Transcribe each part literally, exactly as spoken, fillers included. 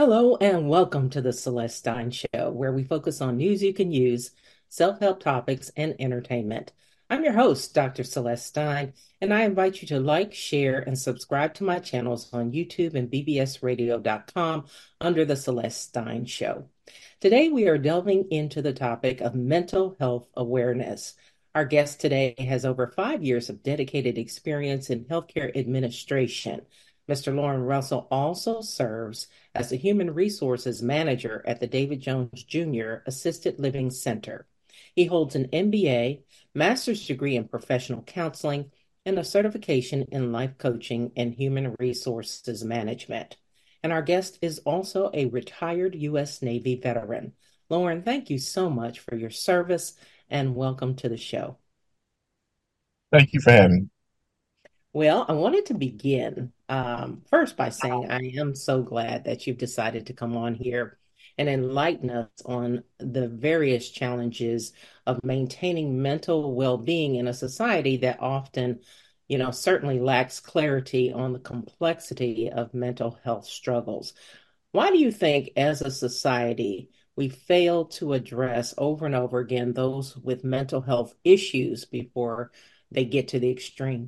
Hello and welcome to the Celeste Stein Show, where we focus on news you can use, self-help topics, and entertainment. I'm your host, Doctor Celeste Stein, and I invite you to like, share, and subscribe to my channels on YouTube and B B S radio dot com under the Celeste Stein Show. Today we are delving into the topic of mental health awareness. Our guest today has over five years of dedicated experience in healthcare administration. Mister Lauren Russell also serves as the Human Resources Manager at the David Jones Junior Assisted Living Center. He holds an M B A, master's degree in professional counseling, and a certification in life coaching and human resources management. And our guest is also a retired U S Navy veteran. Lauren, thank you so much for your service and welcome to the show. Thank you for having me. Well, I wanted to begin um, first by saying I am so glad that you've decided to come on here and enlighten us on the various challenges of maintaining mental well-being in a society that often, you know, certainly lacks clarity on the complexity of mental health struggles. Why do you think, as a society, we fail to address over and over again those with mental health issues before they get to the extreme?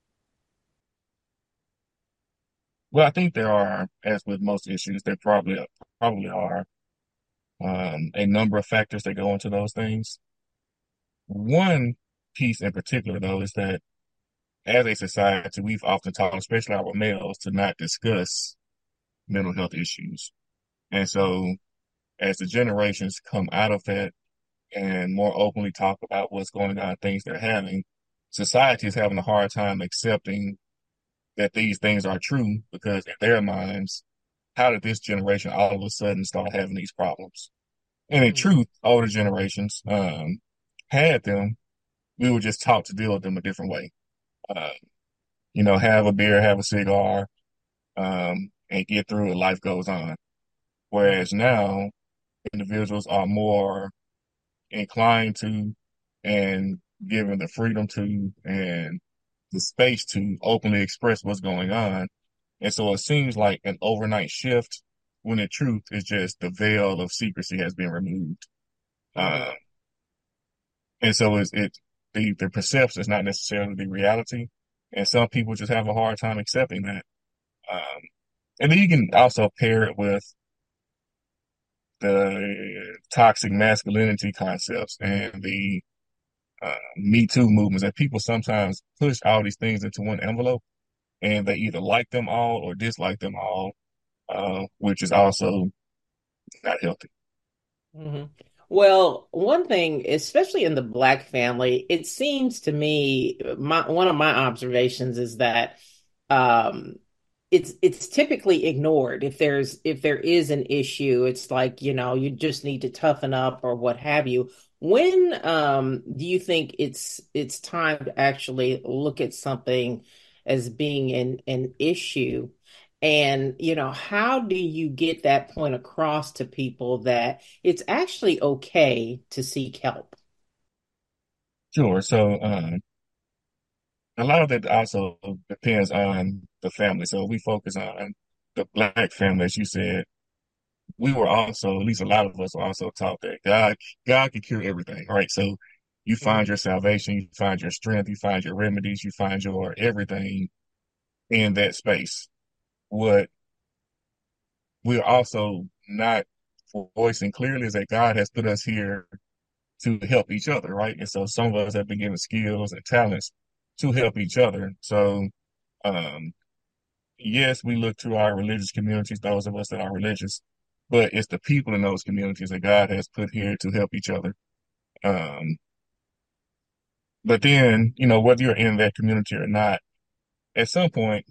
Well, I think there are, as with most issues, there probably probably are um, a number of factors that go into those things. One piece in particular, though, is that as a society, we've often taught, especially our males, to not discuss mental health issues. And so, as the generations come out of that and more openly talk about what's going on, things they're having, society is having a hard time accepting that these things are true because in their minds, how did this generation all of a sudden start having these problems? And in Mm. truth, older generations um, had them. We were just taught to deal with them a different way. Uh, you know, have a beer, have a cigar, um, and get through it. Life goes on. Mhm. Whereas now, individuals are more inclined to and given the freedom to and the space to openly express what's going on. And so it seems like an overnight shift when in truth is just the veil of secrecy has been removed. Mhm. Um, and so it's, it, the, the perception is not necessarily the reality. And some people just have a hard time accepting that. Um, and then you can also pair it with the toxic masculinity concepts and the uh, Me Too movements that people sometimes push all these things into one envelope and they either like them all or dislike them all, uh, which is also not healthy. Mhm. Well, one thing, especially in the Black family, it seems to me, my one of my observations is that um, it's it's typically ignored. If there's if there is an issue, it's like, you know, you just need to toughen up or what have you. When um, do you think it's it's time to actually look at something as being an an issue? And, you know, how do you get that point across to people that it's actually okay to seek help? Sure. So, um, a lot of that also depends on the family. So, if we focus on the black family, as you said, we were also, at least a lot of us were also taught that God, God can cure everything, right? So, you find Mhm. your salvation, you find your strength, you find your remedies, you find your everything in that space. What we're also not voicing clearly is that God has put us here to help each other, right? And so some of us have been given skills and talents to help each other. So, um, yes, we look to our religious communities, those of us that are religious, but it's the people in those communities that God has put here to help each other. Um, but then, you know, whether you're in that community or not, at some point,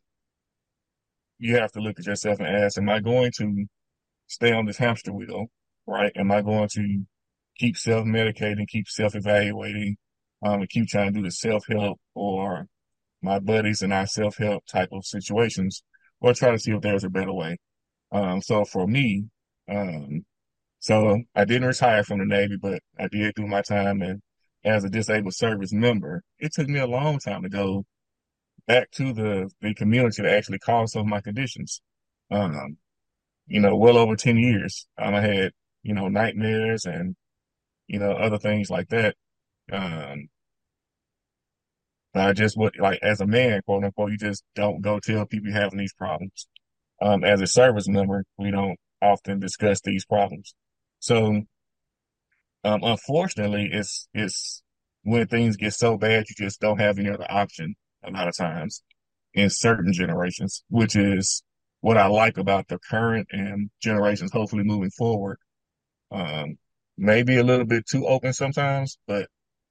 you have to look at yourself and ask, am I going to stay on this hamster wheel, right? Am I going to keep self-medicating, keep self-evaluating, um, and keep trying to do the self-help or my buddies and our self-help type of situations, or try to see if there's a better way. Um, so for me, um, so I didn't retire from the Navy, but I did do my time and as a disabled service member. It took me a long time to go back to the, the community that actually caused some of my conditions. Um, you know, well over ten years. Um, I had, you know, nightmares and, you know, other things like that. Um, I just would like, as a man, quote unquote, you just don't go tell people you're having these problems. Um, as a service member, we don't often discuss these problems. So, um, unfortunately, it's, it's when things get so bad, you just don't have any other option a lot of times in certain generations, which is what I like about the current and generations, hopefully moving forward. Um, maybe a little bit too open sometimes, but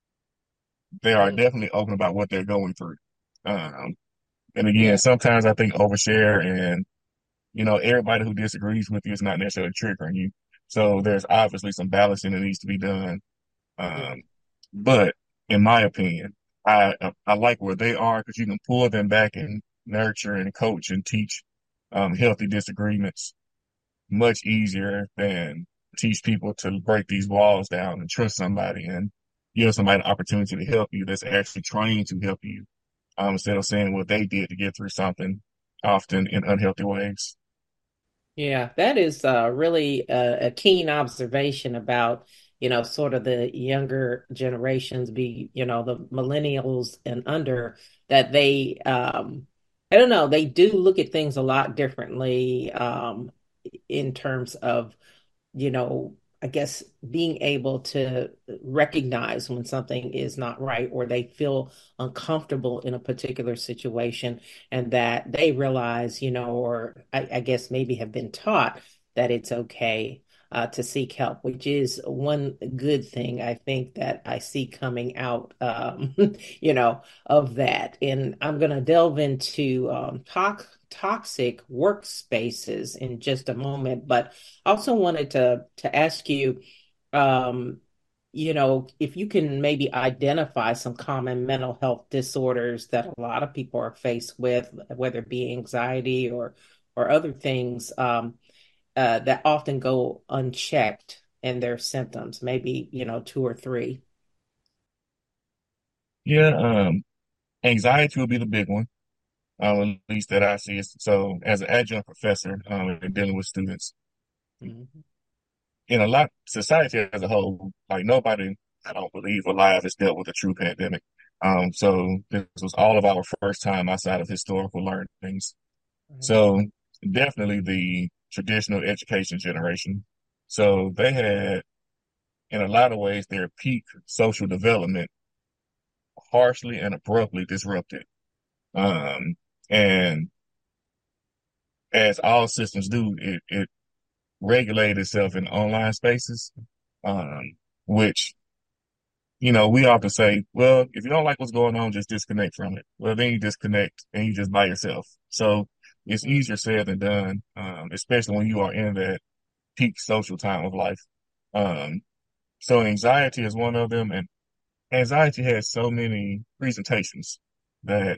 they are Mm, definitely open about what they're going through. Um, and again, yeah, sometimes I think overshare and, you know, everybody who disagrees with you is not necessarily triggering you. So there's obviously some balancing that needs to be done. yeah, Um, but in my opinion, I, I like where they are because you can pull them back and nurture and coach and teach, um, healthy disagreements much easier than teach people to break these walls down and trust somebody and give somebody an opportunity to help you that's actually trying to help you, um, instead of saying what they did to get through something, often in unhealthy ways. yeah. That is uh, really a, a keen observation about, you know, sort of the younger generations, be, you know, the millennials and under, that they, um, I don't know, they do look at things a lot differently um, in terms of you know, I guess being able to recognize when something is not right or they feel uncomfortable in a particular situation and that they realize, you know, or I, I guess maybe have been taught that it's okay uh, to seek help, which is one good thing I think that I see coming out, um, you know, of that. And I'm going to delve into um, talk, toxic workspaces in just a moment, but also wanted to to ask you, um, you know, if you can maybe identify some common mental health disorders that a lot of people are faced with, whether it be anxiety or or other things um, uh, that often go unchecked in their symptoms, maybe, you know, two or three. Yeah, um, anxiety will be the big one, um, at least that I see. So as an adjunct professor, um, and dealing with students, Mhm. in a lot society as a whole, like nobody, I don't believe, alive has dealt with a true pandemic. Um, so this was all of our first time outside of historical learnings. Right. So definitely the traditional education generation. So they had, in a lot of ways, their peak social development harshly and abruptly disrupted. Um, and as all systems do, it, it regulated itself in online spaces, um, which you know, we often say, well, if you don't like what's going on, just disconnect from it. Well, then you disconnect and you just by yourself. So it's Mm, easier said than done, um, especially when you are in that peak social time of life. Um, so anxiety is one of them, and anxiety has so many presentations that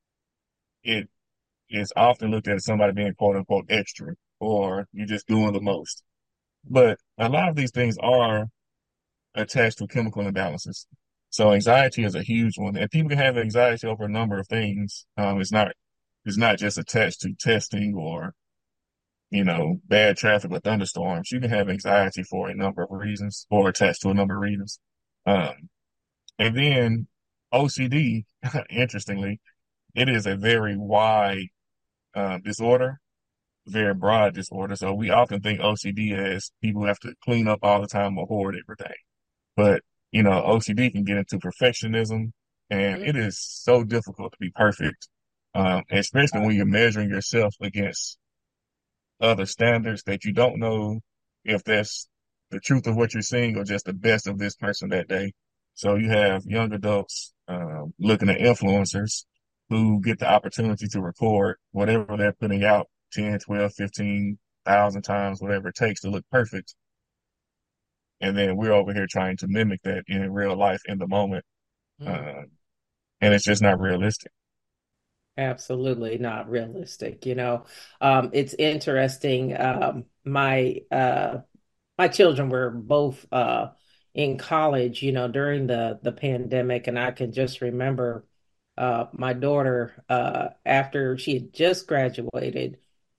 it is often looked at as somebody being quote unquote extra or you're just doing the most. But a lot of these things are attached to chemical imbalances. So anxiety is a huge one, and people can have anxiety over a number of things. Um, it's not it's not just attached to testing or you know bad traffic or thunderstorms. You can have anxiety for a number of reasons, or attached to a number of reasons. Um, and then O C D, interestingly, it is a very wide uh, disorder, very broad disorder. So we often think O C D as people who have to clean up all the time or hoard everything. But, you know, O C D can get into perfectionism, and mm, it is so difficult to be perfect, um, especially when you're measuring yourself against other standards that you don't know if that's the truth of what you're seeing or just the best of this person that day. So you have young adults um, looking at influencers who get the opportunity to record whatever they're putting out ten, twelve, fifteen thousand times, whatever it takes to look perfect. And then we're over here trying to mimic that in real life in the moment. mm. Uh, and it's just not realistic. Absolutely not realistic. You know, um, it's interesting. Um, my uh, my children were both uh, in college, you know, during the the pandemic, and I can just remember uh, my daughter uh, after she had just graduated.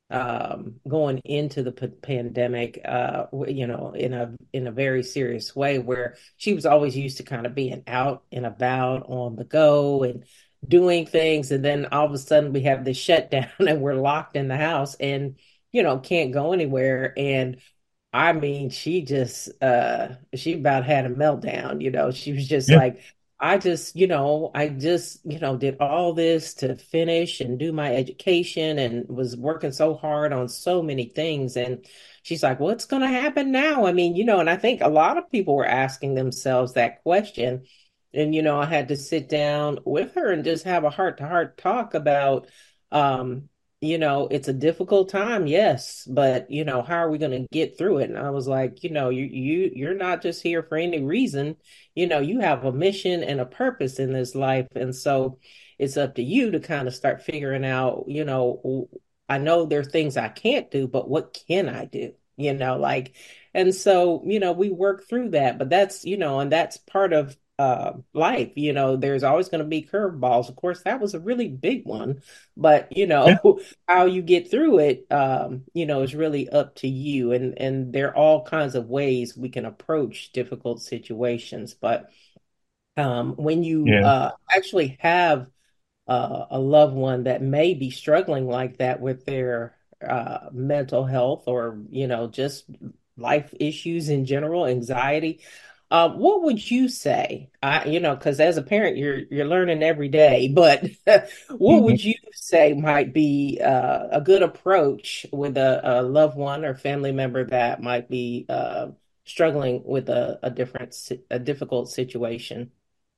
um, going into the p pandemic, uh, you know, in a in a very serious way, where she was always used to kind of being out and about on the go and doing things, and then all of a sudden we have this shutdown and we're locked in the house and you know can't go anywhere. And I mean, she just uh she about had a meltdown, you know. She was just Yeah, like, I just, you know, I just, you know, did all this to finish and do my education and was working so hard on so many things. And she's like, what's going to happen now? I mean, you know, and I think a lot of people were asking themselves that question. And, you know, I had to sit down with her and just have a heart to heart talk about, um, you know, it's a difficult time, yes, but you know, how are we going to get through it? And I was like, you know, you you you're not just here for any reason. You know, you have a mission and a purpose in this life, and so it's up to you to kind of start figuring out, you know, I know there are things I can't do, but what can I do? You know, like, and so, you know, we work through that, but that's, you know, and that's part of uh life. You know, there's always going to be curveballs. Of course, that was a really big one, but you yeah, know, how you get through it, um, you know, is really up to you. And and there are all kinds of ways we can approach difficult situations. But um, when you yeah, uh, actually have uh, a loved one that may be struggling like that with their uh, mental health or, you know, just life issues in general, anxiety. Uh, what would you say? I, you know, because as a parent, you're you're learning every day. But what mhm. would you say might be uh, a good approach with a, a loved one or family member that might be uh, struggling with a, a different, si- a difficult situation?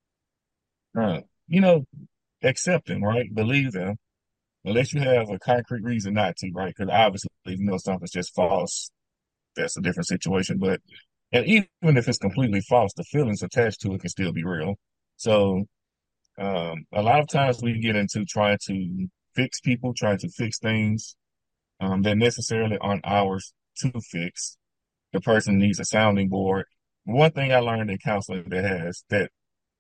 Right. You know, accept them, right? Believe them, unless you have a concrete reason not to, right? Because obviously, if you know something's just false, that's a different situation. But and even if it's completely false, the feelings attached to it can still be real. So um, a lot of times we get into trying to fix people, trying to fix things um, that necessarily aren't ours to fix. The person needs a sounding board. One thing I learned in counseling that has that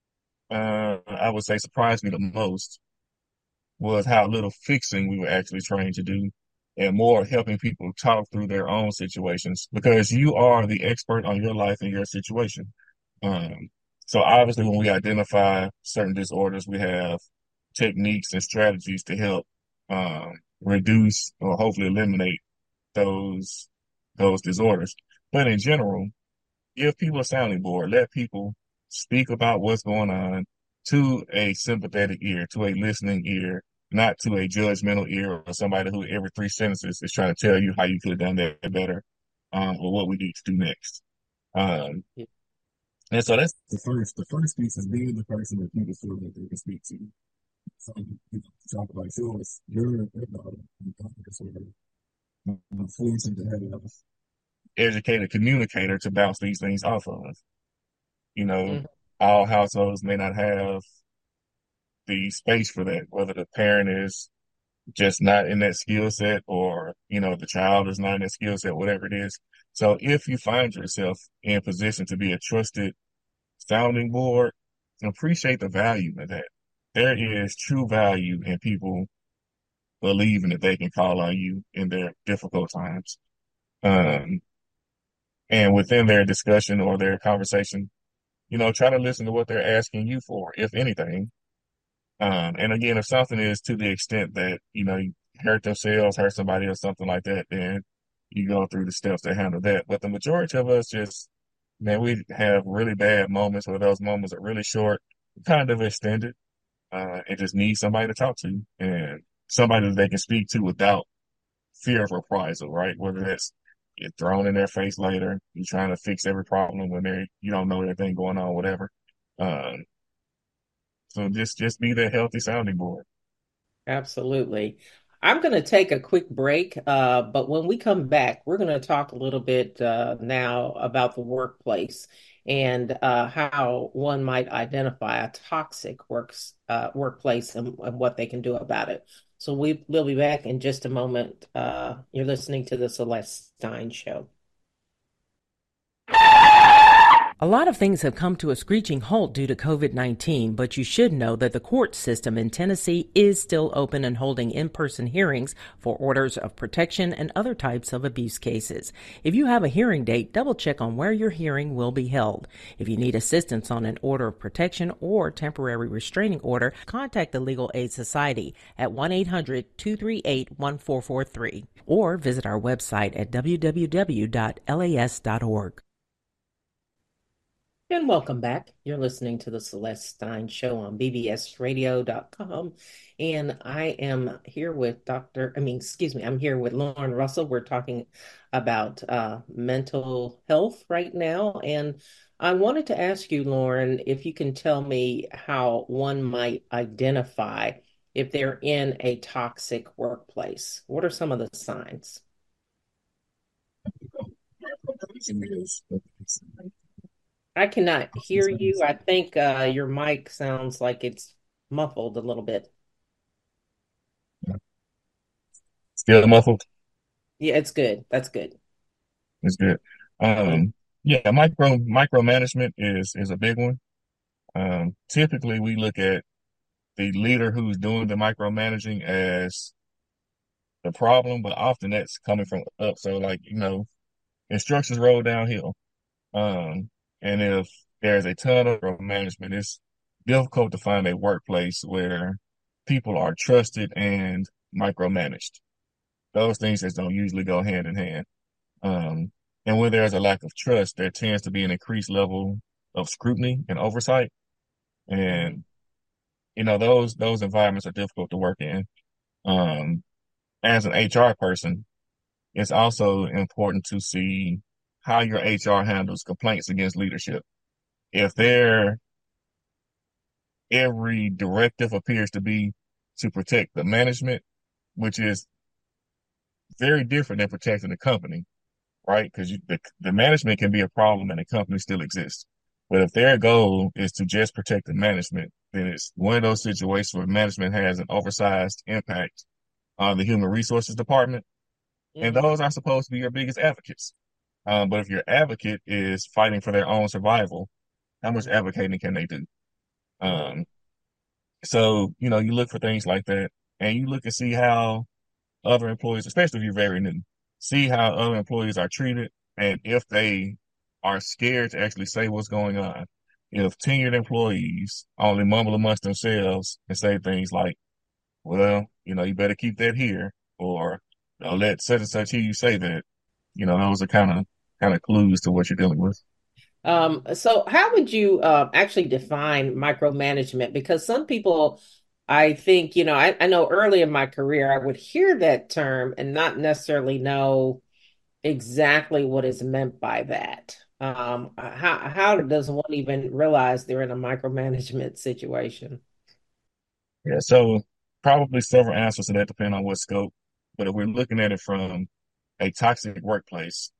uh, I would say surprised me the most was how little fixing we were actually trained to do and more helping people talk through their own situations because you are the expert on your life and your situation. Um, so obviously when we identify certain disorders, we have techniques and strategies to help um, reduce or hopefully eliminate those those disorders. But in general, give people a sounding board. Let people speak about what's going on to a sympathetic ear, to a listening ear, not to a judgmental ear or somebody who every three sentences is trying to tell you how you could have done that better, um, or what we need to do next. Um, and so that's the first. The first piece is being the person that people feel that they can speak to. So you talk about yours, your your daughter, you talk about sort of forcing to have an educated communicator to bounce these things off of. You know, Mhm. all households may not have the space for that, whether the parent is just not in that skill set or, you know, the child is not in that skill set, whatever it is. So if you find yourself in position to be a trusted sounding board, appreciate the value of that. There is true value in people believing that they can call on you in their difficult times. Um, and within their discussion or their conversation, you know, try to listen to what they're asking you for, if anything. Um, and again, if something is to the extent that, you know, you hurt themselves, hurt somebody or something like that, then you go through the steps to handle that. But the majority of us just, man, we have really bad moments where those moments are really short, kind of extended, uh, and just need somebody to talk to and somebody that they can speak to without fear of reprisal, right? Whether that's get thrown in their face later, you trying to fix every problem when they you don't know everything going on, whatever. Um, so just just be that healthy sounding board. Absolutely. I'm going to take a quick break, uh, but when we come back, we're going to talk a little bit uh, now about the workplace and uh, how one might identify a toxic works uh, workplace and, and what they can do about it. So we, we'll be back in just a moment. Uh, you're listening to the Celeste Stein Show. A lot of things have come to a screeching halt due to COVID nineteen, but you should know that the court system in Tennessee is still open and holding in-person hearings for orders of protection and other types of abuse cases. If you have a hearing date, double check on where your hearing will be held. If you need assistance on an order of protection or temporary restraining order, contact the Legal Aid Society at one eight hundred, two three eight, one four four three or visit our website at w w w dot l a s dot org. And welcome back. You're listening to the Celeste Stein Show on b b s radio dot com. And I am here with Doctor I mean, excuse me, I'm here with Lauren Russell. We're talking about uh, mental health right now. And I wanted to ask you, Lauren, if you can tell me how one might identify if they're in a toxic workplace. What are some of the signs? I cannot hear you. I think uh, your mic sounds like it's muffled a little bit. Still muffled? Yeah, it's good. That's good. It's good. Um, yeah, micro micromanagement is is a big one. Um, typically, we look at the leader who's doing the micromanaging as the problem, but often that's coming from up. So, like, you know, instructions roll downhill. Um, and if there's a ton of management, it's difficult to find a workplace where people are trusted and micromanaged. Those things just don't usually go hand in hand. Um, and when there's a lack of trust, there tends to be an increased level of scrutiny and oversight. And, you know, those those environments are difficult to work in. Um, as an H R person, it's also important to see how your H R handles complaints against leadership. If their every directive appears to be to protect the management, which is very different than protecting the company, right? Because the, the management can be a problem and the company still exists. But if their goal is to just protect the management, then it's one of those situations where management has an oversized impact on the human resources department. And Mm-hmm. those are supposed to be your biggest advocates. Um, but if your advocate is fighting for their own survival, how much advocating can they do? Um, so, you know, you look for things like that and you look and see how other employees, especially if you're very new, see how other employees are treated and if they are scared to actually say what's going on. If tenured employees only mumble amongst themselves and say things like, well, you know, you better keep that here, or you know, let such and such hear you say that, you know, those are kind of kind of clues to what you're dealing with. Um, so how would you uh, actually define micromanagement? Because some people, I think, you know, I, I know early in my career, I would hear that term and not necessarily know exactly what is meant by that. Um, how how does one even realize they're in a micromanagement situation? Yeah, so probably several answers to that depend on what scope. But if we're looking at it from a toxic workplace,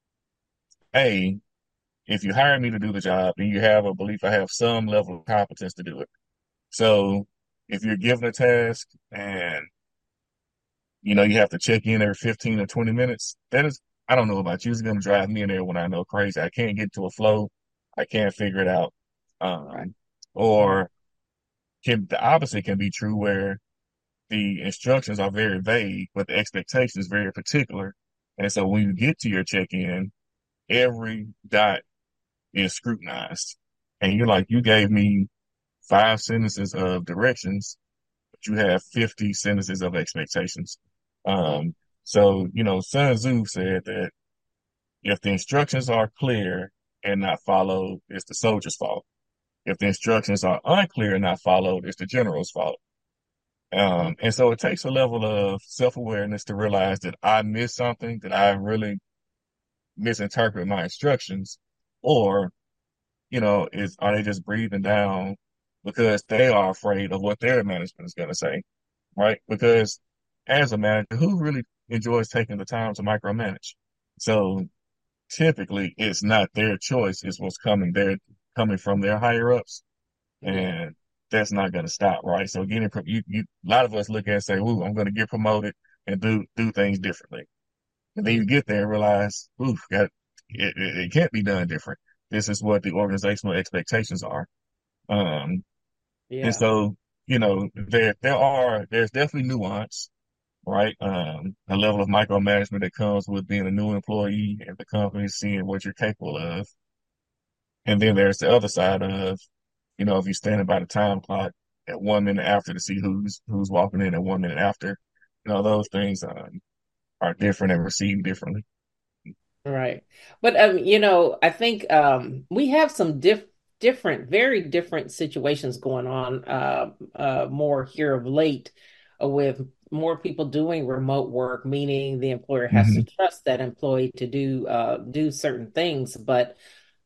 A, if you hire me to do the job, then you have a belief I have some level of competence to do it. So if you're given a task and you know you have to check in every fifteen or twenty minutes, that is, I don't know about you, it's going to drive me in there when I know crazy. I can't get to a flow. I can't figure it out. Right. Um, or can the opposite can be true where the instructions are very vague, but the expectation is very particular. And so when you get to your check-in, every dot is scrutinized. And you're like, you gave me five sentences of directions, but you have fifty sentences of expectations. Um, so, you know, Sun Tzu said that if the instructions are clear and not followed, it's the soldier's fault. If the instructions are unclear and not followed, it's the general's fault. Um, and so it takes a level of self-awareness to realize that I missed something, that I really misinterpreted my instructions, or, you know, is are they just breathing down because they are afraid of what their management is going to say, right? Because as a manager, who really enjoys taking the time to micromanage? So typically it's not their choice, it's what's coming there coming from their higher ups. Yeah. And that's not going to stop, right? So getting, you, you, a lot of us look at it and say, "Ooh, I'm going to get promoted and do do things differently." And then you get there and realize, "Ooh, got it, it, it can't be done different." This is what the organizational expectations are. Um, and Yeah. so, you know, there there are there's definitely nuance, right? Um, a level of micromanagement that comes with being a new employee and the company seeing what you're capable of. And then there's the other side of, you know, if you're standing by the time clock at one minute after to see who's who's walking in at one minute after, you know, those things um, are different and received differently. Right. But um, you know, I think um we have some diff different, very different situations going on uh uh more here of late uh, with more people doing remote work, meaning the employer has to Hmm. trust that employee to do uh do certain things. But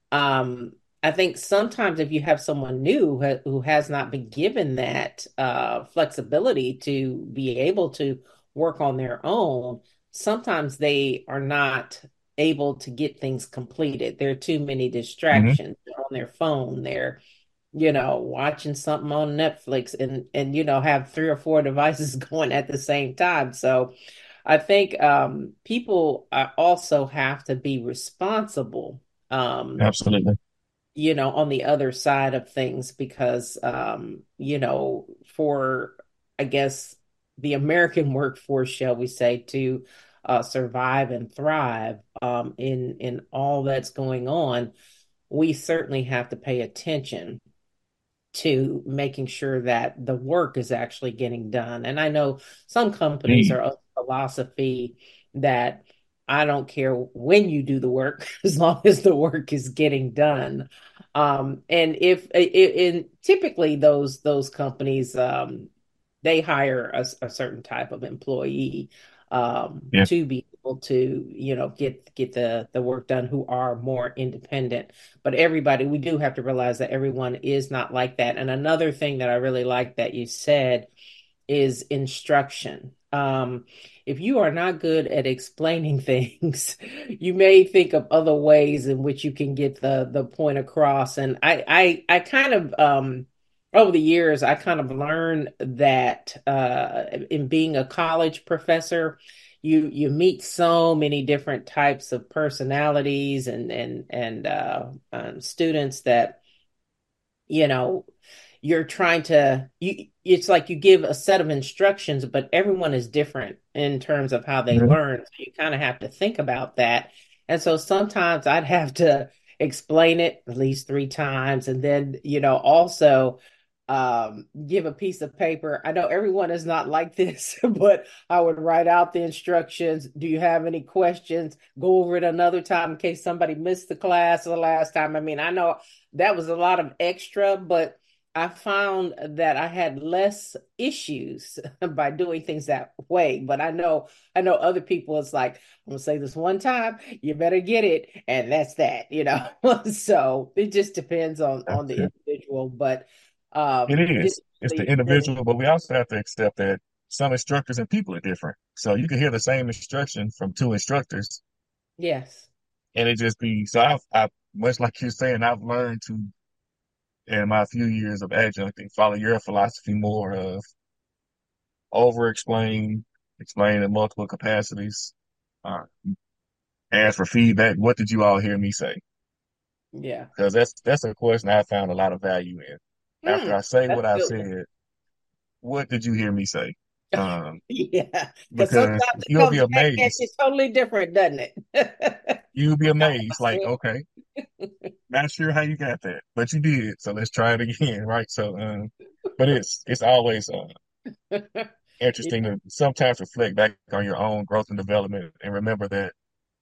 um I think sometimes if you have someone new who, who has not been given that uh flexibility to be able to work on their own, sometimes they are not able to get things completed. There are too many Hmm. distractions. They're on their phone. They're, you know, watching something on Netflix and and you know have three or four devices going at the same time. So I think um, people uh, also have to be responsible. Um, Absolutely. you know, on the other side of things because, um, you know, for, I guess, the American workforce, shall we say, to uh, survive and thrive um, in in all that's going on, we certainly have to pay attention to making sure that the work is actually getting done. And I know some companies Indeed. are of philosophy that I don't care when you do the work as long as the work is getting done. Um, and if in typically those those companies um, they hire a, a certain type of employee um, Yeah. to be able to you know get get the the work done who are more independent, but everybody, we do have to realize that everyone is not like that. And another thing that I really like that you said is instruction. Um, if you are not good at explaining things, you may think of other ways in which you can get the the point across. And I I I kind of um over the years I kind of learned that uh in being a college professor, you you meet so many different types of personalities and and and uh, um, students that you know you're trying to you it's like you give a set of instructions but everyone is different in terms of how they Mhm. learn, so you kind of have to think about that. And so sometimes I'd have to explain it at least three times and then you know also um give a piece of paper. I know everyone is not like this but I would write out the instructions. Do you have any questions? Go over it another time in case somebody missed the class the last time. I mean, I know that was a lot of extra, but I found that I had less issues by doing things that way. But I know, I know other people, it's like, I'm gonna say this one time, you better get it, and that's that, you know. So it just depends on on That's the it. individual. But It um it is. It's the really, really, individual, but we also have to accept that some instructors and people are different. So you can hear the same instruction from two instructors, yes. and it just be so. I've, I've much like you're saying, I've learned to in my few years of adjuncting follow your philosophy more of over explain, explain in multiple capacities. Uh, ask for feedback. What did you all hear me say? Yeah. Because that's that's a question I found a lot of value in. After Hmm, I say that's what a I good one. said, what did you hear me say? Um, Yeah, because because sometimes it you'll be comes back at you amazed. totally different, doesn't it? You'll be Forgot amazed. what Like, okay, not sure how you got that, but you did. So let's try it again, right? So, um, but it's it's always uh, I said. interesting to sometimes reflect back on your own growth and development and remember that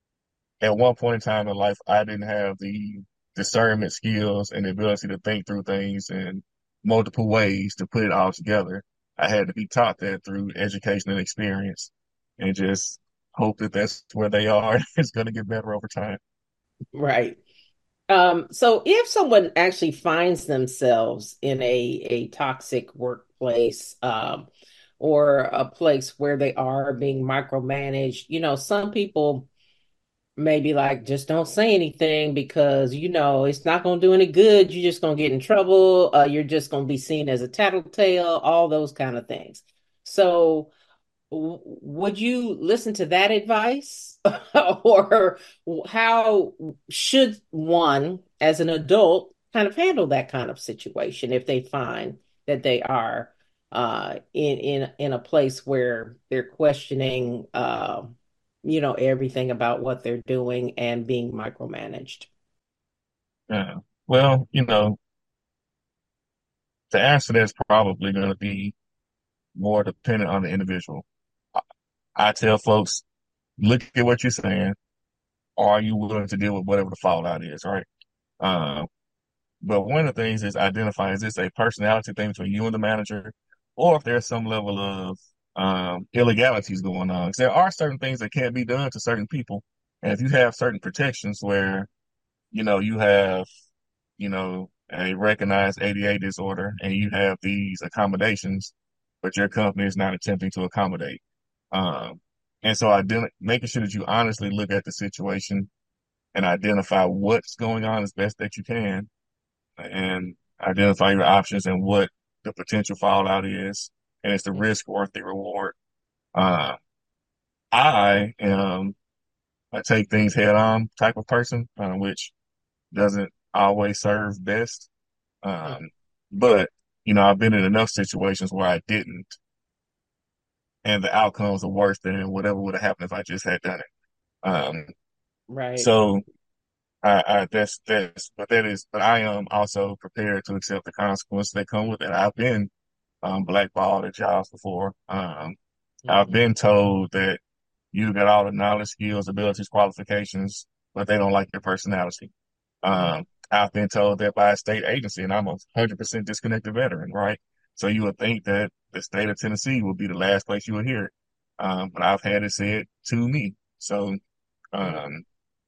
at one point in time in life, I didn't have the discernment skills and the ability to think through things in multiple ways to put it all together. I had to be taught that through education and experience and just hope that that's where they are. It's going to get better over time. Right. Um, so if someone actually finds themselves in a, a toxic workplace, um, or a place where they are being micromanaged, you know, some people may be like, just don't say anything because, you know, it's not going to do any good. You're just going to get in trouble. Uh, you're just going to be seen as a tattletale, all those kind of things. So, w- would you listen to that advice? Or how should one as an adult, kind of handle that kind of situation if they find that they are uh, in in in a place where they're questioning, uh, you know, everything about what they're doing and being micromanaged. Yeah. Well, you know, the answer that's probably going to be more dependent on the individual. I, I tell folks, look at what you're saying. Are you willing to deal with whatever the fallout is, right? Um, but one of the things is identifying, is this a personality thing between you and the manager, or if there's some level of um, illegalities going on. 'Cause there are certain things that can't be done to certain people. And if you have certain protections where, you know, you have, you know, a recognized A D A disorder and you have these accommodations, but your company is not attempting to accommodate. Um, and so ident- making sure that you honestly look at the situation and identify what's going on as best that you can and identify your options and what the potential fallout is. And it's the risk worth the reward. Uh, I am a take things head on type of person, uh, which doesn't always serve best. Um, but, you know, I've been in enough situations where I didn't, and the outcomes are worse than whatever would have happened if I just had done it. Um, Right. so I, I that's that's but that is but I am also prepared to accept the consequences that come with it. I've been um blackballed at jobs before. Um I've Mhm. been told that you got all the knowledge, skills, abilities, qualifications, but they don't like your personality. Um I've been told that by a state agency, and I'm a hundred percent disconnected veteran, right? So you would think that the state of Tennessee would be the last place you would hear it. Um, but I've had it said to me. So um,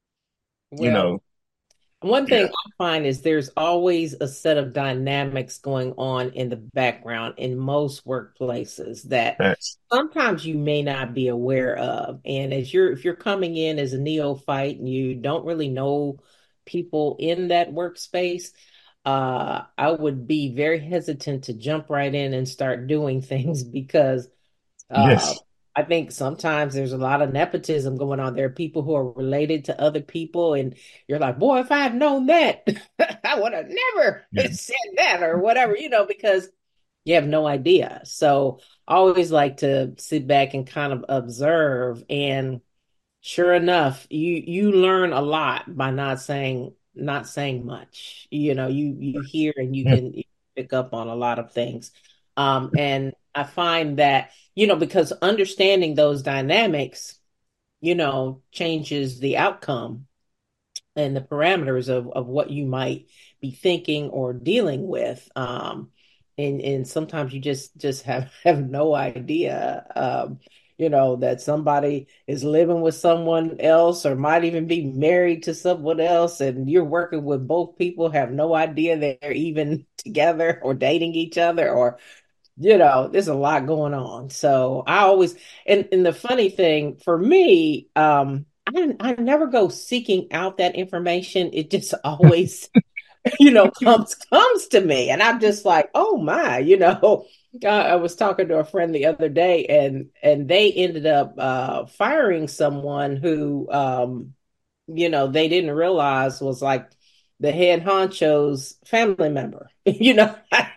you Well, know, one thing yeah, I find is there's always a set of dynamics going on in the background in most workplaces that that's sometimes you may not be aware of. And as you're if you're coming in as a neophyte and you don't really know people in that workspace, uh, I would be very hesitant to jump right in and start doing things because uh, yes. I think sometimes there's a lot of nepotism going on. There are people who are related to other people, and you're like, boy, if I had known that, I would have never Yeah. said that or whatever, you know, because you have no idea. So I always like to sit back and kind of observe. And sure enough, you you learn a lot by not saying not saying much. You know, you you hear and you Yeah. can pick up on a lot of things. Um, and I find that, you know, because understanding those dynamics, you know, changes the outcome and the parameters of, of what you might be thinking or dealing with. Um, and, and sometimes you just just have, have no idea, um, you know, that somebody is living with someone else or might even be married to someone else, and you're working with both people, have no idea they're even together or dating each other, or you know, there's a lot going on. So I always, and, and the funny thing for me, um, I, I never go seeking out that information. It just always, you know, comes comes to me, and I'm just like, oh my, you know. Uh, I was talking to a friend the other day, and and they ended up uh, firing someone who, um, you know, they didn't realize was like the head honcho's family member. You know,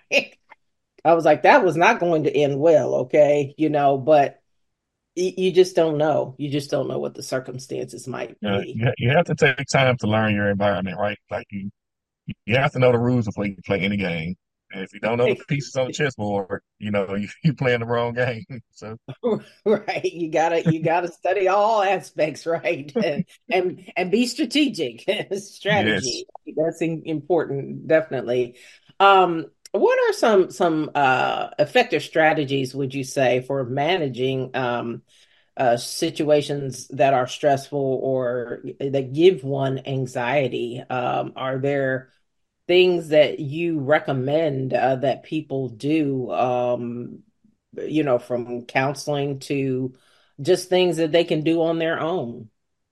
I was like, that was not going to end well, okay? You know, but y- you just don't know. You just don't know what the circumstances might Uh, be. you, you have to take time to learn your environment, right? Like you, you have to know the rules before you play any game. And if you don't know the pieces on the chessboard, you know, you, you're playing the wrong game. So, Right. You gotta you gotta study all aspects, right? And and, and be strategic. yes, Strategy. That's in, important, definitely. Um, what are some some uh effective strategies, would you say, for managing um uh, situations that are stressful or that give one anxiety? Um, are there things that you recommend uh, that people do? Um, you know, from counseling to just things that they can do on their own.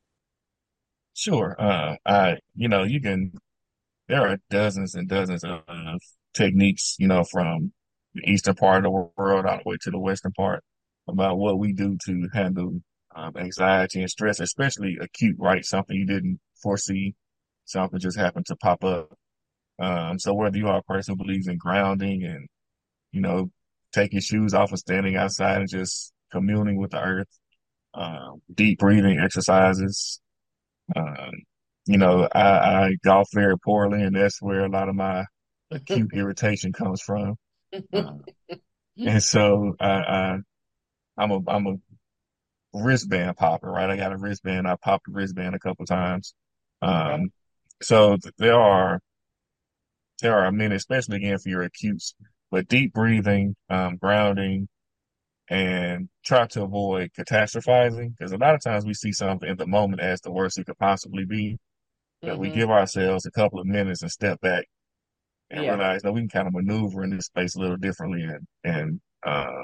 sure. Uh, I, you know, you can, there are dozens and dozens of techniques, you know, from the eastern part of the world all the way to the western part about what we do to handle um, anxiety and stress, especially acute, right? Something you didn't foresee. something just happened to pop up. Um, so whether you are a person who believes in grounding and, you know, take your shoes off and standing outside and just communing with the earth, um, deep breathing exercises, um, you know, I, I golf very poorly, and that's where a lot of my acute irritation comes from. Uh, and so I, I, I'm a, I'm a wristband popper, right? I got a wristband. I popped a wristband a couple times. Okay. Um, so th- there are, there are many, especially again for your acutes, but deep breathing, um, grounding, and try to avoid catastrophizing because a lot of times we see something in the moment as the worst it could possibly be. That we Hmm. give ourselves a couple of minutes and step back and Yeah. realize that we can kind of maneuver in this space a little differently and and uh,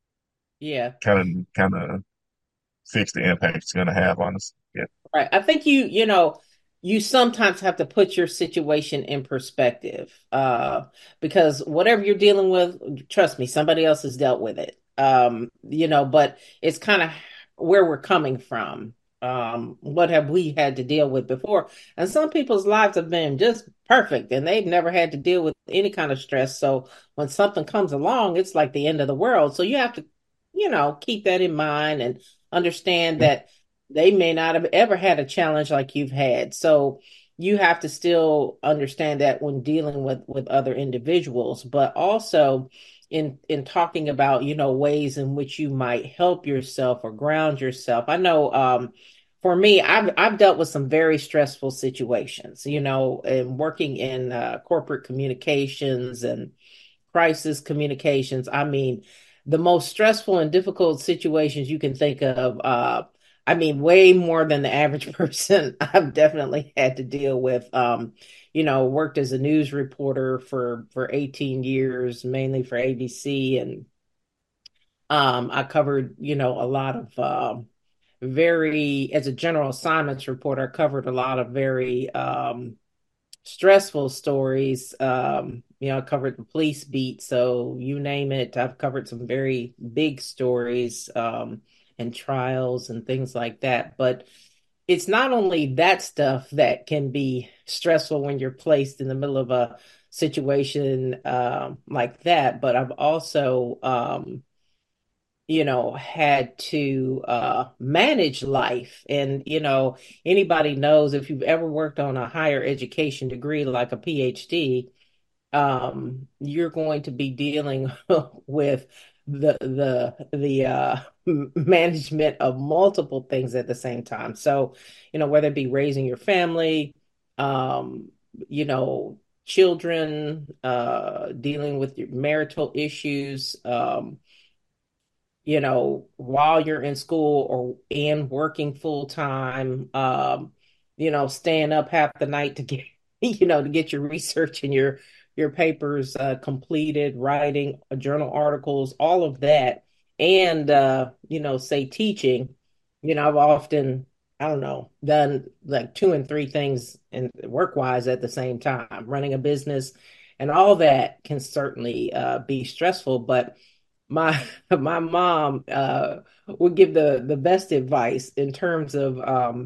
Yeah. kind of kind of fix the impact it's going to have on us. Yeah. Right. I think you, you know, you sometimes have to put your situation in perspective. Uh, because whatever you're dealing with, trust me, somebody else has dealt with it. Um, you know, but it's kind of where we're coming from. Um, what have we had to deal with before? And some people's lives have been just perfect and they've never had to deal with any kind of stress. So when something comes along, it's like the end of the world. So you have to, you know, keep that in mind and understand Yeah. that they may not have ever had a challenge like you've had. So you have to still understand that when dealing with with other individuals, but also in in talking about, you know, ways in which you might help yourself or ground yourself. I know um for me, I've I've dealt with some very stressful situations, you know, and working in uh, corporate communications and crisis communications. I mean, the most stressful and difficult situations you can think of. Uh, I mean, way more than the average person I've definitely had to deal with. Um, you know, worked as a news reporter for for eighteen years, mainly for A B C, and um, I covered, you know, a lot of um, very, as a general assignments reporter, I covered a lot of very um, stressful stories. Um, you know, I covered the police beat, so you name it. I've covered some very big stories um, and trials and things like that. But it's not only that stuff that can be stressful when you're placed in the middle of a situation um, like that, but I've also um, you know, had to uh, manage life. And, you know, anybody knows if you've ever worked on a higher education degree like a PhD, um, you're going to be dealing with the the the uh, management of multiple things at the same time. So, you know, whether it be raising your family, um, you know, children, uh, dealing with your marital issues, um, you know, while you're in school or and working full time, um, you know, staying up half the night to get, you know, to get your research and your your papers uh, completed, writing uh, journal articles, all of that, and uh, you know, say teaching. You know, I've often, I don't know, done like two and three things and work wise at the same time, running a business, and all that can certainly uh, be stressful, but my my mom uh would give the the best advice in terms of um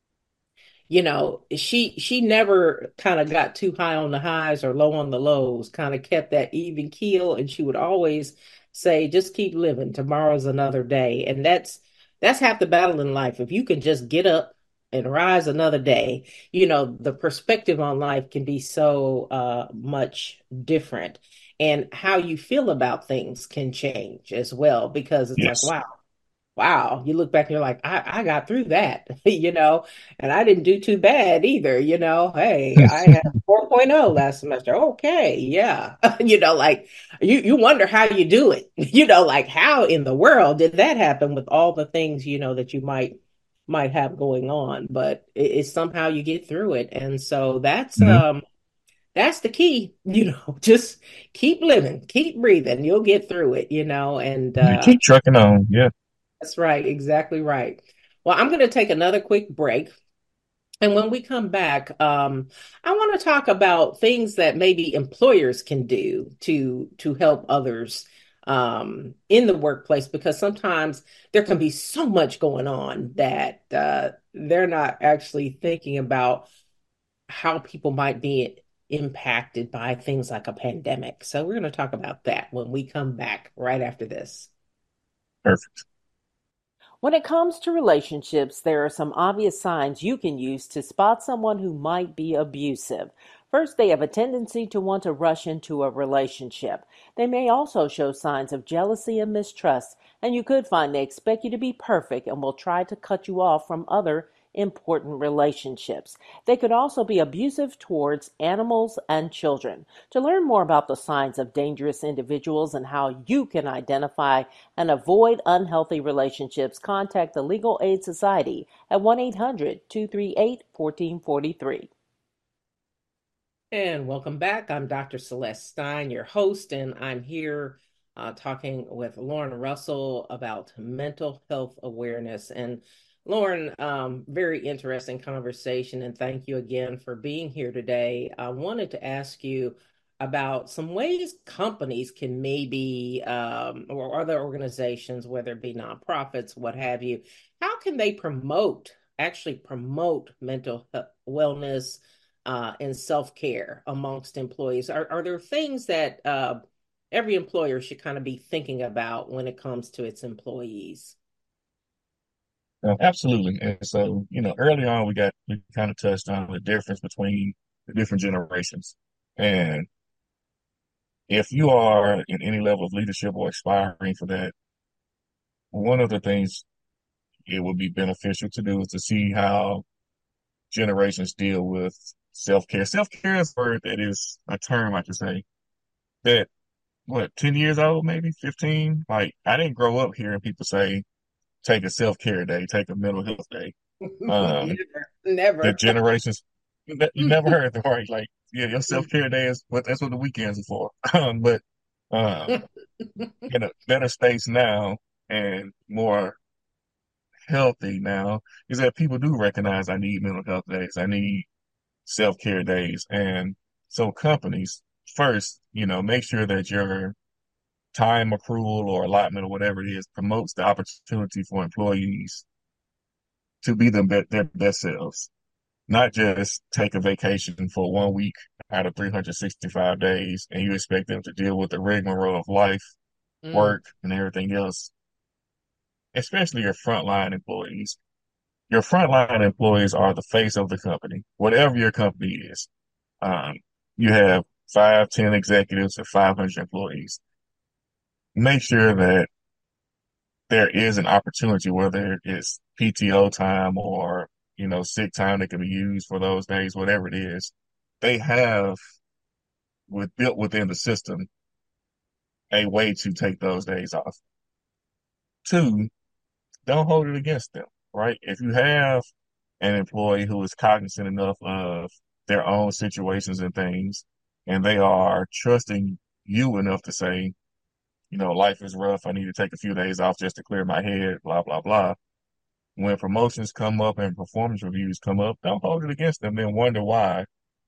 you know, she she never kind of got too high on the highs or low on the lows, kind of kept that even keel, and she would always say, just keep living. Tomorrow's another day. And that's that's half the battle in life. If you can just get up and rise another day, you know, the perspective on life can be so uh much different. And how you feel about things can change as well, because it's like, Yes. wow, wow, you look back and you're like, I, I got through that, you know, and I didn't do too bad either, you know. Hey, I had 4.0 last semester. Okay, yeah. You know, like you you wonder how you do it. You know, like how in the world did that happen with all the things, you know, that you might might have going on, but it, it's somehow you get through it. And so that's Mhm. um that's the key, you know, just keep living, keep breathing, you'll get through it, you know, and You uh keep trucking on. Yeah. that's right, exactly right. Well, I'm going to take another quick break. And when we come back, um, I want to talk about things that maybe employers can do to to help others um, in the workplace, because sometimes there can be so much going on that uh, they're not actually thinking about how people might be impacted by things like a pandemic. So we're going to talk about that when we come back right after this. Perfect. When it comes to relationships, there are some obvious signs you can use to spot someone who might be abusive. First, they have a tendency to want to rush into a relationship. They may also show signs of jealousy and mistrust, and you could find they expect you to be perfect and will try to cut you off from other important relationships. They could also be abusive towards animals and children. To learn more about the signs of dangerous individuals and how you can identify and avoid unhealthy relationships, contact the Legal Aid Society at one eight hundred two three eight one four four three. And welcome back. I'm Doctor Celeste Stein, your host, and I'm here uh, talking with Lauren Russell about mental health awareness. And Lauren, um, very interesting conversation, and thank you again for being here today. I wanted to ask you about some ways companies can maybe, um, or other organizations, whether it be nonprofits, what have you, how can they promote, actually promote mental health, wellness, uh, and self-care amongst employees? Are, are there things that uh, every employer should kind of be thinking about when it comes to its employees? Uh, absolutely. And so, you know, early on, we got, we kind of touched on the difference between the different generations. And if you are in any level of leadership or aspiring for that, one of the things it would be beneficial to do is to see how generations deal with self-care. Self-care is a word that is a term, I should say, that, what, ten years old, maybe fifteen? Like, I didn't grow up hearing people say, take a self-care day, take a mental health day. Um, Never, the never. generations, you never heard the right, like, yeah, your self-care day is what, that's what the weekends are for. Um, but, um, in a better space now and more healthy now is that people do recognize I need mental health days. I need self-care days. And so companies first, you know, make sure that your time accrual or allotment or whatever it is promotes the opportunity for employees to be them be- their best selves, not just take a vacation for one week out of three hundred sixty-five days and you expect them to deal with the rigmarole of life, Mm, work, and everything else, especially your frontline employees. Your frontline employees are the face of the company, whatever your company is. Um, you have five, ten executives and five hundred employees. Make sure that there is an opportunity, whether it's P T O time or, you know, sick time that can be used for those days, whatever it is. They have with built within the system a way to take those days off. Two, don't hold it against them, right? If you have an employee who is cognizant enough of their own situations and things, and they are trusting you enough to say, you know, life is rough. I need to take a few days off just to clear my head, blah, blah, blah. When promotions come up and performance reviews come up, don't hold it against them. Then wonder why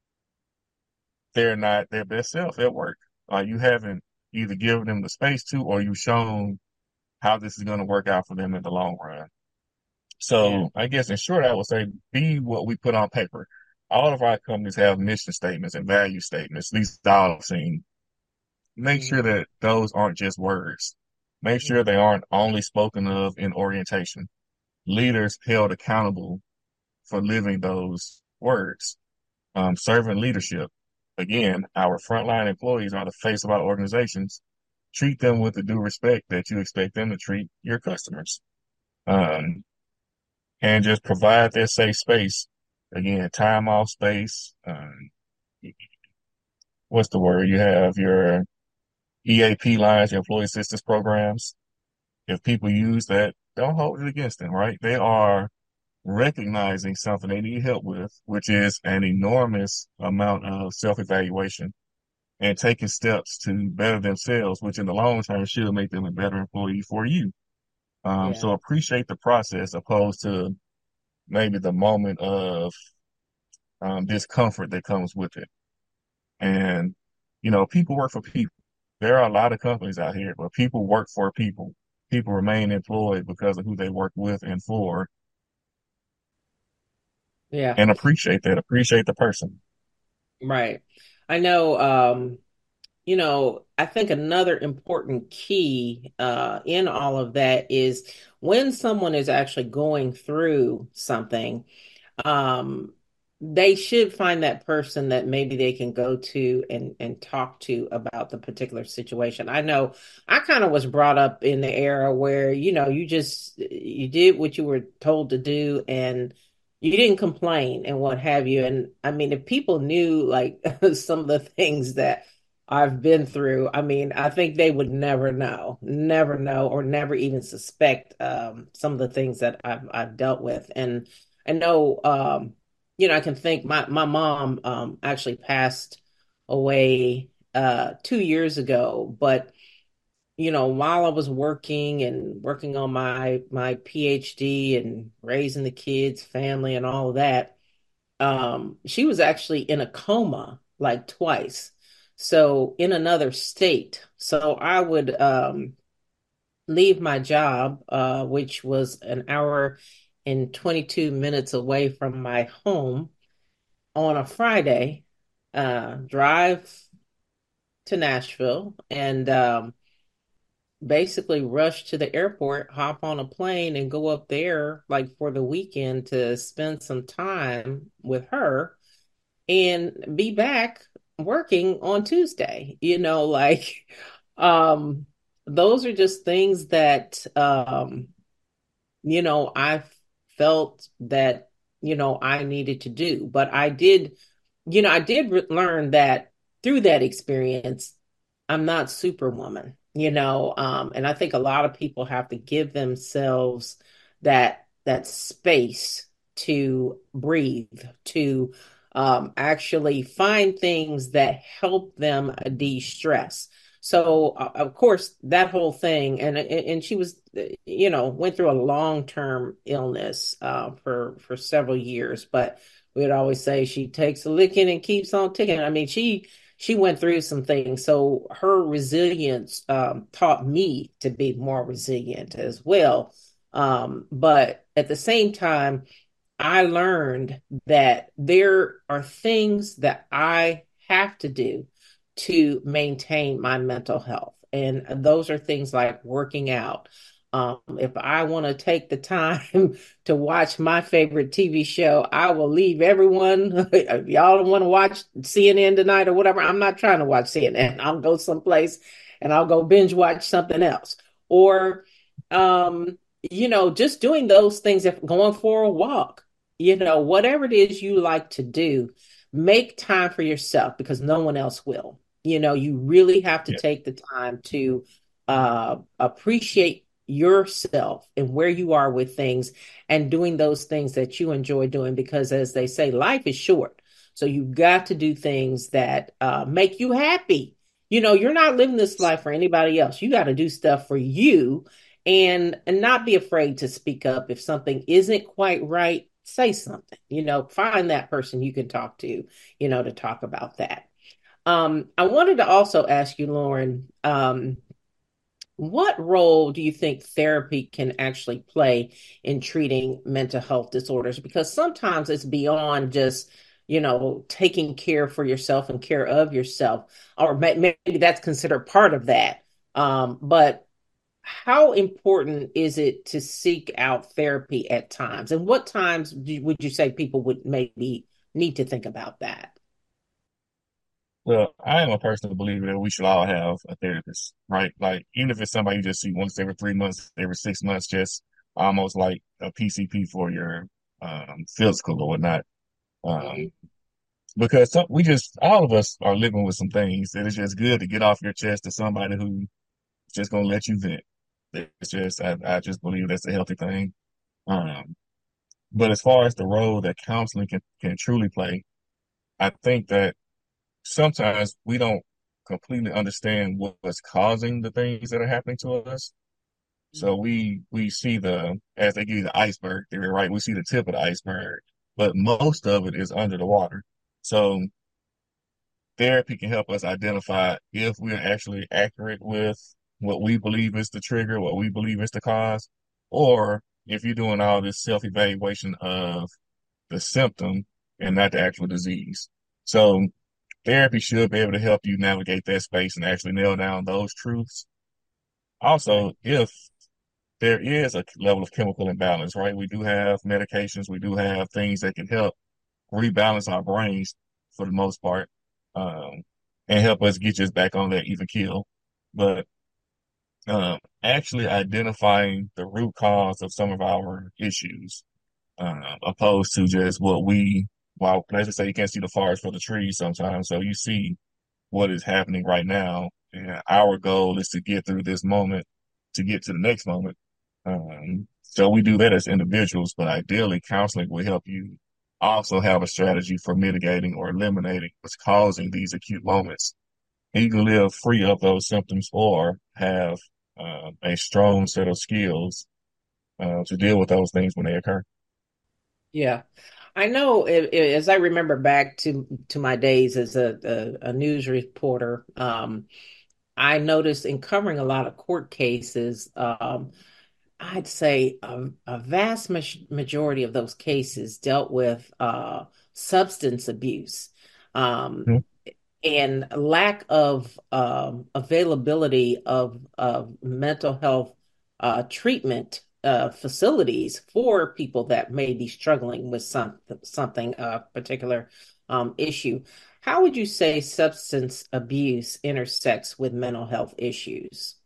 they're not their best self at work. Uh, you haven't either given them the space to, or you've shown how this is going to work out for them in the long run. yeah. So I guess in short, I would say be what we put on paper. All of our companies have mission statements and value statements, at least I've seen. Make Mm, sure that those aren't just words. Make mm, sure they aren't only spoken of in orientation. Leaders held accountable for living those words. Um, servant leadership. Again, our frontline employees are the face of our organizations. Treat them with the due respect that you expect them to treat your customers. Um, and just provide that safe space. Again, time off space. Um, what's the word? You have your E A P lines, your employee assistance programs. If people use that, don't hold it against them, right? They are recognizing something they need help with, which is an enormous amount of self-evaluation and taking steps to better themselves, which in the long term should make them a better employee for you. Um, yeah. so appreciate the process opposed to maybe the moment of um, discomfort that comes with it. And, you know, people work for people. There are a lot of companies out here, but people work for people. People remain employed because of who they work with and for. Yeah. and appreciate that, appreciate the person. Right. I know, um, you know, I think another important key uh, in all of that is when someone is actually going through something, um, they should find that person that maybe they can go to and and talk to about the particular situation. I know I kind of was brought up in the era where, you know, you just you did what you were told to do and you didn't complain and what have you. And I mean, if people knew like some of the things that I've been through, I mean, I think they would never know, never know, or never even suspect um, some of the things that I've I've dealt with. And I know, um, you know, I can think my my mom um, actually passed away uh, two years ago, but you know, while I was working and working on my my PhD and raising the kids, family, and all of that, um, she was actually in a coma like twice, so in another state. So I would um, leave my job, uh, which was an hour and twenty-two minutes away from my home on a Friday, uh, drive to Nashville and um, basically rush to the airport, hop on a plane, and go up there like for the weekend to spend some time with her and be back working on Tuesday. You know, like um, those are just things that um, you know, I felt that, you know, I needed to do. But I did, you know, I did re- learn that through that experience, I'm not superwoman, you know, um, and I think a lot of people have to give themselves that that space to breathe, to um, actually find things that help them de-stress. So, uh, of course, that whole thing, and and she was, you know, went through a long-term illness uh, for for several years, but we'd always say she takes a licking and keeps on ticking. I mean, she she went through some things, so her resilience um, taught me to be more resilient as well. Um, but at the same time, I learned that there are things that I have to do to maintain my mental health. And those are things like working out. Um, if I want to take the time to watch my favorite T V show, I will leave everyone. If y'all don't want to watch C N N tonight or whatever, I'm not trying to watch C N N. I'll go someplace and I'll go binge watch something else. Or, um, you know, just doing those things, if going for a walk, you know, whatever it is you like to do, make time for yourself because no one else will. You know, you really have to Yeah, take the time to uh, appreciate yourself and where you are with things and doing those things that you enjoy doing because, as they say, life is short. So you've got to do things that uh, make you happy. You know, you're not living this life for anybody else. You got to do stuff for you and and not be afraid to speak up if something isn't quite right. Say something, you know, find that person you can talk to, you know, to talk about that. um I wanted to also ask you, Lauren, um what role do you think therapy can actually play in treating mental health disorders? Because sometimes it's beyond just, you know, taking care for yourself and care of yourself, or may- maybe that's considered part of that. Um, but how important is it to seek out therapy at times? And what times do, would you say people would maybe need to think about that? well, I am a personal believer that we should all have a therapist, right? Like, even if it's somebody you just see once every three months, every six months, just almost like a P C P for your um, physical or whatnot. Um, Mhm. because some, we just, all of us are living with some things that it's just good to get off your chest to somebody who's just going to let you vent. It's just, I, I just believe that's a healthy thing. Um, but as far as the role that counseling can, can truly play, I think that sometimes we don't completely understand what's causing the things that are happening to us. So we we see the as they give you the iceberg theory, right? We see the tip of the iceberg, but most of it is under the water. So therapy can help us identify if we're actually accurate with what we believe is the trigger, what we believe is the cause, or if you're doing all this self-evaluation of the symptom and not the actual disease. So therapy should be able to help you navigate that space and actually nail down those truths. Also, if there is a level of chemical imbalance, right? We do have medications, we do have things that can help rebalance our brains for the most part, um, and help us get just back on that even keel. But um, actually identifying the root cause of some of our issues, uh, opposed to just what we, well, let's just say you can't see the forest for the trees sometimes. So you see what is happening right now. And our goal is to get through this moment to get to the next moment. Um, so we do that as individuals, but ideally counseling will help you also have a strategy for mitigating or eliminating what's causing these acute moments. And you can live free of those symptoms or have uh, a strong set of skills uh, to deal with those things when they occur. Yeah. I know i- i- as I remember back to to my days as a, a, a news reporter, um, I noticed in covering a lot of court cases, um, I'd say a, a vast maj majority of those cases dealt with uh, substance abuse. Um, Mhm. and lack of um, availability of, of mental health uh, treatment uh, facilities for people that may be struggling with some, something, a particular um, issue. How would you say substance abuse intersects with mental health issues?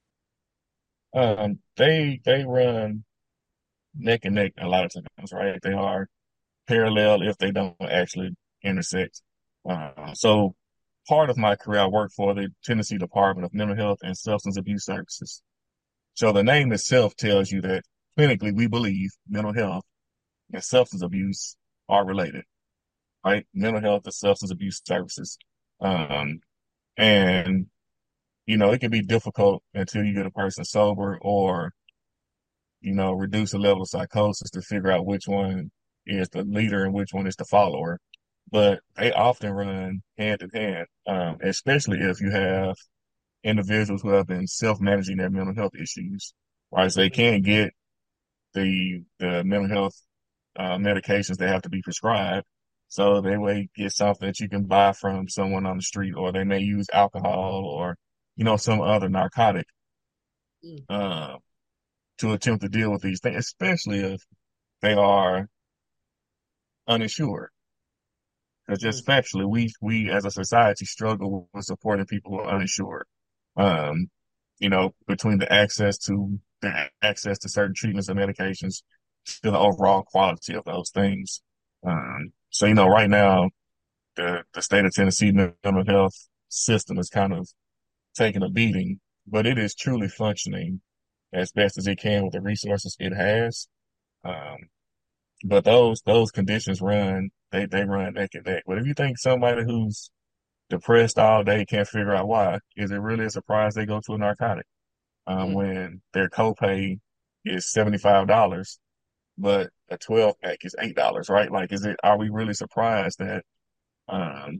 Um, they they run neck and neck a lot of times, right? They are parallel if they don't actually intersect. Uh, so part of my career, I worked for the Tennessee Department of Mental Health and Substance Abuse Services. So the name itself tells you that clinically we believe mental health and substance abuse are related, right? Mental health and substance abuse services. Um, and, you know, it can be difficult until you get a person sober or, you know, reduce the level of psychosis to figure out which one is the leader and which one is the follower. But they often run hand in hand, um, especially if you have individuals who have been self-managing their mental health issues, right? So they can't get the the mental health uh, medications that have to be prescribed. So they may get something that you can buy from someone on the street, or they may use alcohol or, you know, some other narcotic Mm, uh, to attempt to deal with these things, especially if they are uninsured. Because mm, just factually, we we as a society struggle with supporting people who are uninsured. Um, you know, between the access to the access to certain treatments and medications, to the overall quality of those things. Um, so you know, right now, the the state of Tennessee mental health system is kind of taking a beating, but it is truly functioning as best as it can with the resources it has. Um, but those those conditions run they they run neck and neck. But if you think somebody who's depressed all day can't figure out why, is it really a surprise they go to a narcotic um, mm. when their copay is seventy-five dollars, but a twelve pack is eight dollars, right? Like, is it, are we really surprised that um,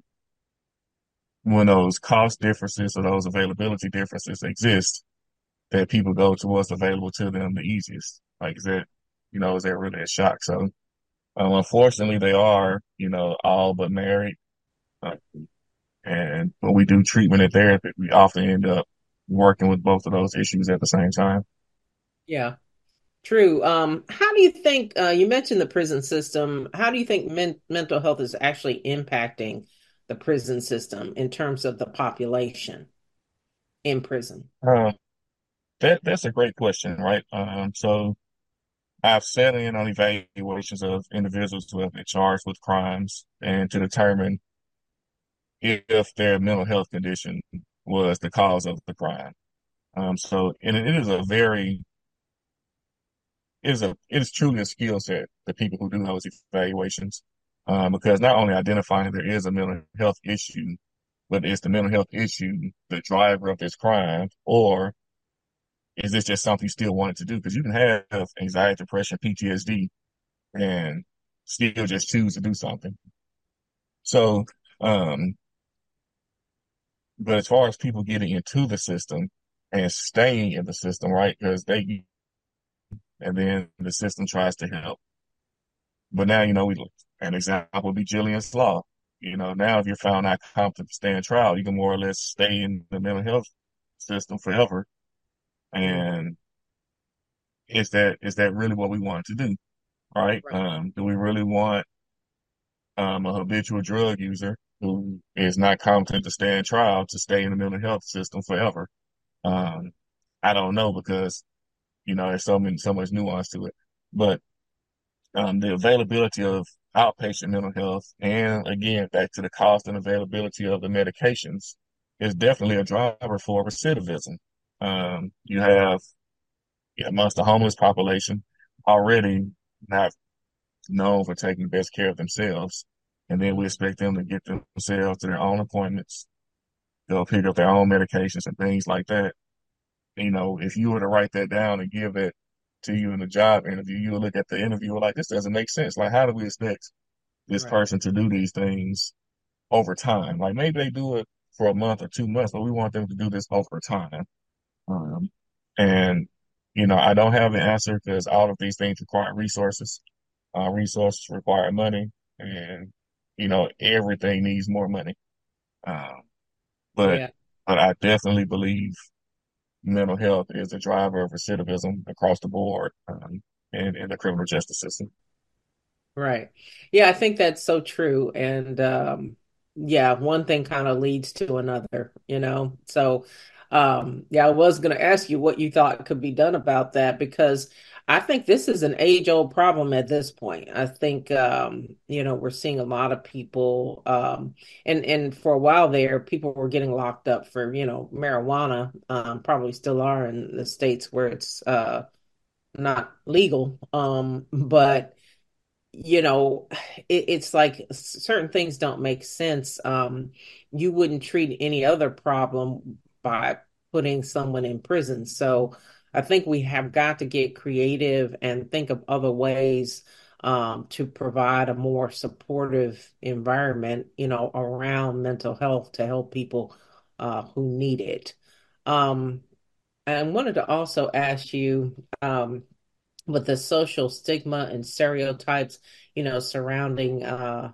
when those cost differences or those availability differences exist, that people go to what's available to them the easiest? Like, is that, you know, is that really a shock? So, um, unfortunately, they are, you know, all but married. Uh, and when we do treatment and therapy, we often end up working with both of those issues at the same time. Yeah. True. Um, how do you think, uh, you mentioned the prison system. How do you think men mental health is actually impacting the prison system in terms of the population in prison? Uh, that that's a great question, right? Um, so I've sat in on evaluations of individuals who have been charged with crimes and to determine if their mental health condition was the cause of the crime. Um, so and it is a very it is a it is truly a skill set, the people who do those evaluations, um, because not only identifying there is a mental health issue, but is the mental health issue the driver of this crime, or is this just something you still wanted to do? Because you can have anxiety, depression, P T S D, and still just choose to do something. So, um, but as far as people getting into the system and staying in the system, right? Because they, and then the system tries to help. But now, you know, we an example would be Jillian's Law. You know, now if you're found not competent to stand trial, you can more or less stay in the mental health system forever. Mm, And is that is that really what we want to do? Right? right. Um, do we really want um, a habitual drug user who is not competent to stand trial to stay in the mental health system forever? Um, I don't know because, you know, there's so many, so much nuance to it. But um, the availability of outpatient mental health, and again, back to the cost and availability of the medications, is definitely a driver for recidivism. Um, you have, yeah, amongst the homeless population already not known for taking the best care of themselves. And then we expect them to get themselves to their own appointments, they'll pick up their own medications and things like that. You know, if you were to write that down and give it to you in a job interview, you would look at the interview like, this doesn't make sense. Like, how do we expect this Right. person to do these things over time? Like, maybe they do it for a month or two months, but we want them to do this over time. Um, and, you know, I don't have an answer because all of these things require resources. Uh, resources require money, and, you know, everything needs more money. Um, but, Yeah. but I definitely believe mental health is a driver of recidivism across the board, um, in, in the criminal justice system. Right. Yeah, I think that's so true. And um yeah, one thing kind of leads to another, you know. So um yeah, I was going to ask you what you thought could be done about that because I think this is an age-old problem at this point. I think um you know, we're seeing a lot of people um and and for a while there people were getting locked up for, you know, marijuana, um probably still are in the states where it's uh not legal. Um but you know, it, it's like certain things don't make sense. Um, you wouldn't treat any other problem by putting someone in prison. So I think we have got to get creative and think of other ways um, to provide a more supportive environment, you know, around mental health to help people uh, who need it. Um, and I wanted to also ask you, um, with the social stigma and stereotypes, you know, surrounding uh,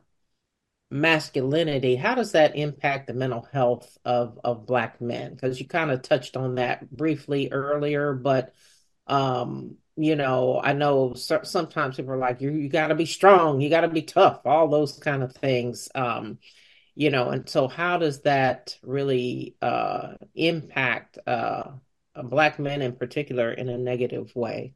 masculinity, how does that impact the mental health of of Black men? Because you kind of touched on that briefly earlier, but um, you know, I know so- sometimes people are like, you you got to be strong, you got to be tough, all those kind of things. Um, you know, and so how does that really uh, impact uh, Black men in particular in a negative way?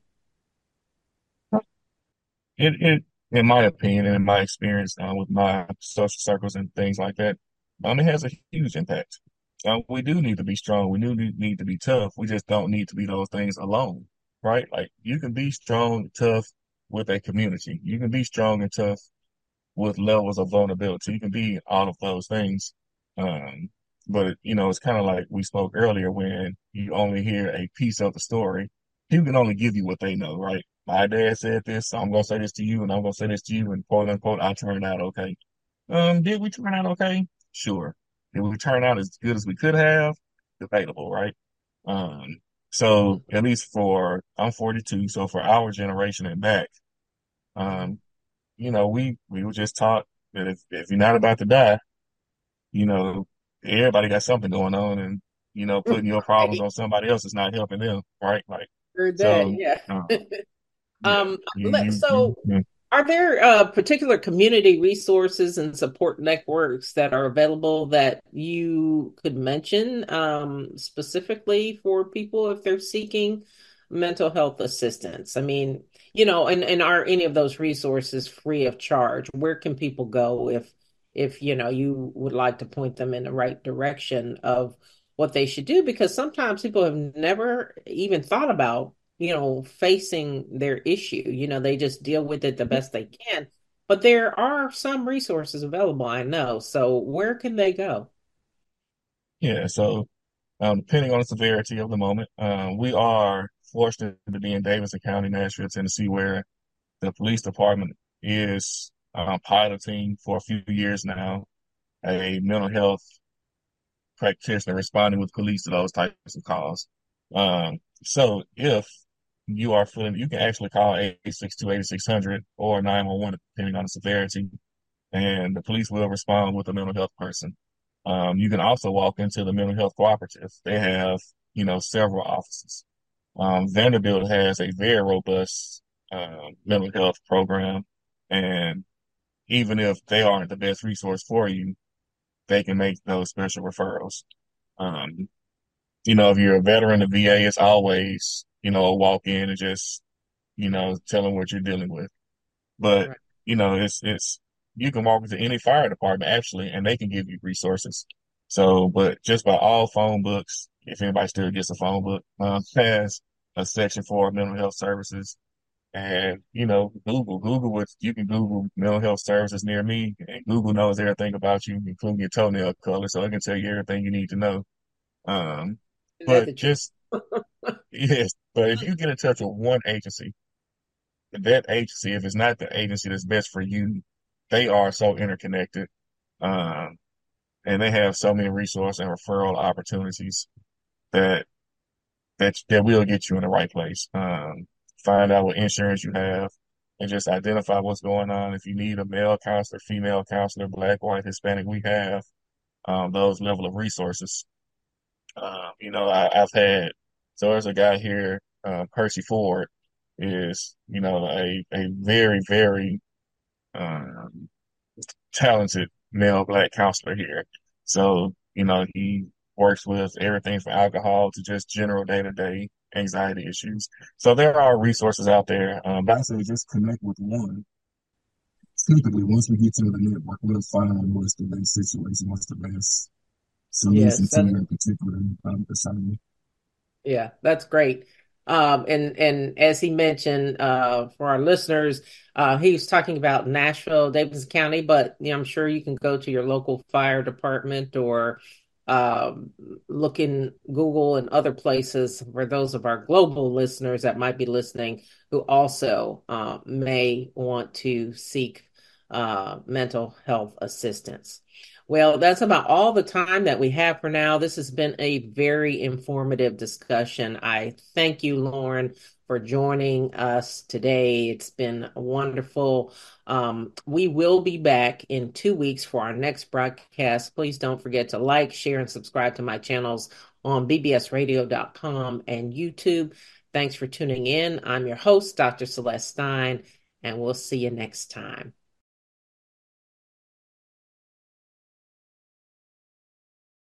It, it, in my opinion and in my experience, uh, with my social circles and things like that, um, it has a huge impact. Uh, we do need to be strong. We do need need to be tough. We just don't need to be those things alone, right? Like, you can be strong, tough with a community. You can be strong and tough with levels of vulnerability. You can be all of those things. Um, but you know, it's kind of like we spoke earlier when you only hear a piece of the story. People can only give you what they know, right? My dad said this, so I'm gonna say this to you, and I'm gonna say this to you, and quote unquote, I turned out okay. Um, did we turn out okay? Sure. Did we turn out as good as we could have? Debatable, right? Um, so at least for I'm forty-two, so for our generation and back, Mhm. um, you know, we we were just taught that if if you're not about to die, you know, everybody got something going on, and you know, putting your problems Right. on somebody else is not helping them, right? Like, Heard that, so, yeah. uh, yeah, Um, you let, you you, so you are there uh, particular community resources and support networks that are available that you could mention um, specifically for people if they're seeking mental health assistance? I mean, you know, and, and are any of those resources free of charge? Where can people go if if you know you would like to point them in the right direction of what they should do? Because sometimes people have never even thought about you know, facing their issue. You know, they just deal with it the best they can. But there are some resources available, I know. So where can they go? yeah. So, um, depending on the severity of the moment, um, we are fortunate to be in Davidson County, Nashville, Tennessee, where the police department is um, piloting for a few years now a mental health practitioner responding with police to those types of calls. Um, so if you are feeling, you can actually call eight six two, eight six hundred or nine one one, depending on the severity, and the police will respond with a mental health person. Um, you can also walk into the mental health cooperative. They have, you know, several offices. Um, Vanderbilt has a very robust uh, mental health program, and even if they aren't the best resource for you, they can make those special referrals. Um, you know, if you're a veteran, the V A is always, you know, walk in and just, you know, tell them what you're dealing with. But, Right. you know, it's, it's, you can walk into any fire department actually, and they can give you resources. So, but just by all phone books, if anybody still gets a phone book, um, has a section for mental health services. And, you know, Google, Google what you can Google mental health services near me, and Google knows everything about you, including your toenail color. So it can tell you everything you need to know. Um, Is that but the truth? just, yes, but if you get in touch with one agency, that agency, if it's not the agency that's best for you, they are so interconnected. Um, and they have so many resource and referral opportunities that that that will get you in the right place. Um, find out what insurance you have, and just identify what's going on. If you need a male counselor, female counselor, black, white, Hispanic, we have um, those level of resources. Um, you know, I, I've had so there's a guy here, uh, Percy Ford, is you know a a very very um, talented male black counselor here. So, you know, he works with everything from alcohol to just general day to day anxiety issues. So there are resources out there. Um, but I say just connect with one. Typically, once we get to the network, we'll find what's the best situation, what's the best solution Yes, to that's that particular um, assignment. yeah, that's great. Um, and and as he mentioned, uh, for our listeners, uh, he was talking about Nashville, Davidson County, but you know, I'm sure you can go to your local fire department or um, look in Google and other places for those of our global listeners that might be listening who also uh, may want to seek uh, mental health assistance. Well, that's about all the time that we have for now. This has been a very informative discussion. I thank you, Lauren, for joining us today. It's been wonderful. Um, we will be back in two weeks for our next broadcast. Please don't forget to like, share, and subscribe to my channels on b b s radio dot com and YouTube. Thanks for tuning in. I'm your host, Doctor Celeste Stein, and we'll see you next time.